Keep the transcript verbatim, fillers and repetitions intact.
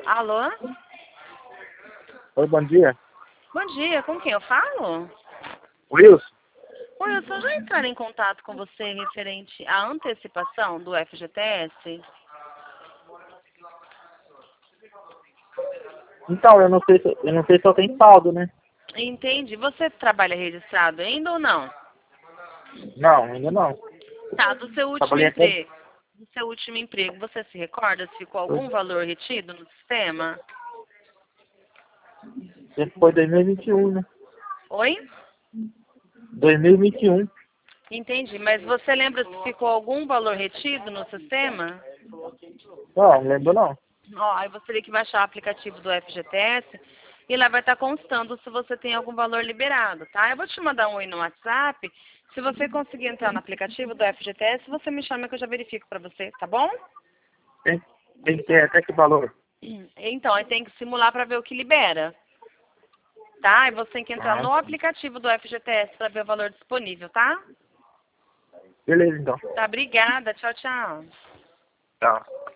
Alô? Oi, bom dia. Bom dia, com quem eu falo? Wilson? Oi, eu só já entrar em contato com você referente à antecipação do F G T S? Então, eu não sei se eu não sei se eu tenho saldo, né? Entendi. Você trabalha registrado ainda ou não? Não, ainda não. Tá, do seu último Trabalhei até. emprego. Do seu último emprego, você se recorda se ficou algum valor retido no sistema? Esse foi dois mil e vinte e um, né? Oi? dois mil e vinte e um. Entendi, mas você lembra se ficou algum valor retido no sistema? Não, não lembro não. Ó, aí você teria que baixar o aplicativo do F G T S e lá vai estar constando se você tem algum valor liberado, tá? Eu vou te mandar um oi no WhatsApp. Se você conseguir entrar no aplicativo do F G T S, você me chama que eu já verifico pra você, tá bom? Tem, tem que ter até que valor? Então, aí tem que simular pra ver o que libera, tá? E você tem que entrar Ah, no aplicativo do F G T S pra ver o valor disponível, tá? beleza então. Tá, obrigada. Tchau, tchau. Tchau.